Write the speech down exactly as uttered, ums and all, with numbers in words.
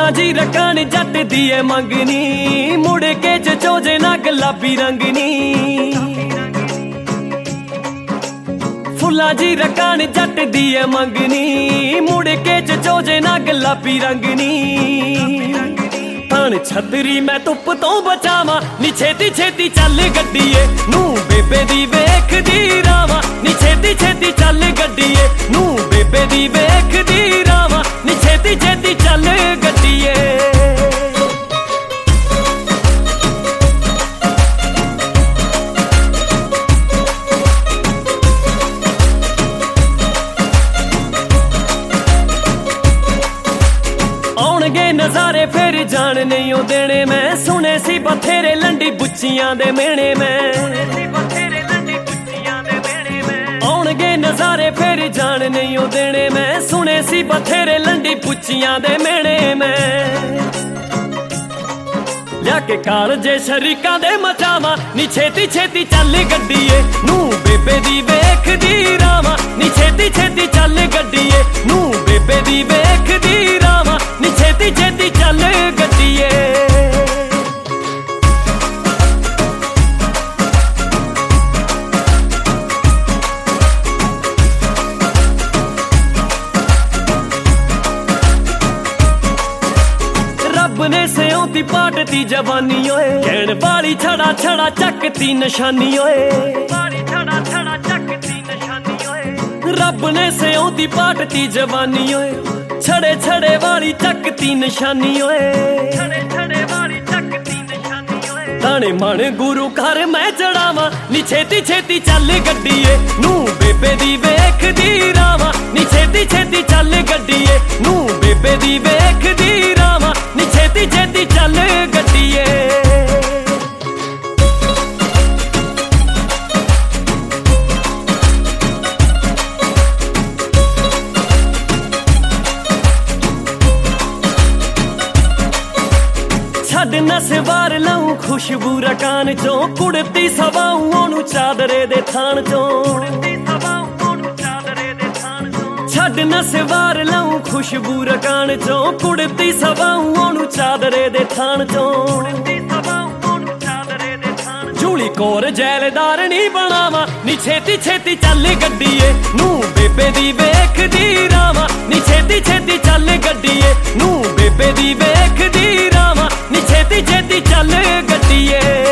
फुल्लां जी रकान जट दी है मंगनी, मुड़ के चचोजे ना गुलाबी रंगनी। फुल्लां जी रकान जट दी है मंगनी, मुड़ के चचोजे ना गुलाबी रंगनी। तान छतरी मैं धुप तो बचावा, नी छेती छेती चल गड्डीए, नू बेबे दी वेख दी रावा। नी छेती छेती चल गड्डीए, नू बेबे दी वेख दी रावा। नी छेती छेती चल गड्डीए। आउणगे नज़ारे फिर जान नहीं देने, मैं सुने सी बथेरे लंडी बुच्चियां दे मेणे में। आउणगे नज़ारे फिर जान नहीं देने, मैं सुने सी बथेरे लंडी बुच्चियां दे मेणे में। लिया के काल जे शरीकां दे मचावा, नी छेती छेती चल गड्डीए, नू बेबे दी वेख दी रावा। नी छेती छेती चल गड्डीए, नू बेबे दी वेख दी रावा। नी छेती छेती चल गड्डीए। रब ने सियोंती पाटती जवानी ओए, कहण वाली छड़ा छड़ा चकती निशानी ओए। रब ने सियोंती पाटती जवानी ओए, छड़े छड़े वाली चकती निशानी ओए। ताने मन गुरु घर मैं चढ़ावा, नी छेती छेती चल गड्डीए, नू बेबे दी वेख दी रावा। नी छेती छेती चल गड्डीए, नू बेबे दी वेख दी रावा। नी छेती छेती चल गड्डीए। छड़ नसवार लाऊं खुशबू रकान चों, कुड़ती सवाऊं ओनू चादरे दे थान चों। छड़ नसवार लाऊं खुशबू रकान चों, कुड़ती सवाऊं ओनू चादरे दे थान चों। झूली कोर जैलदार नी बनावा, नी छेती छेती चल गड्डीए, नू बेबे दी वेख दी रावा। नी छेती छेती चल गड्डीए, नू बेबे दी वेख दी रावा। नी छेती छेती चल गड्डीए।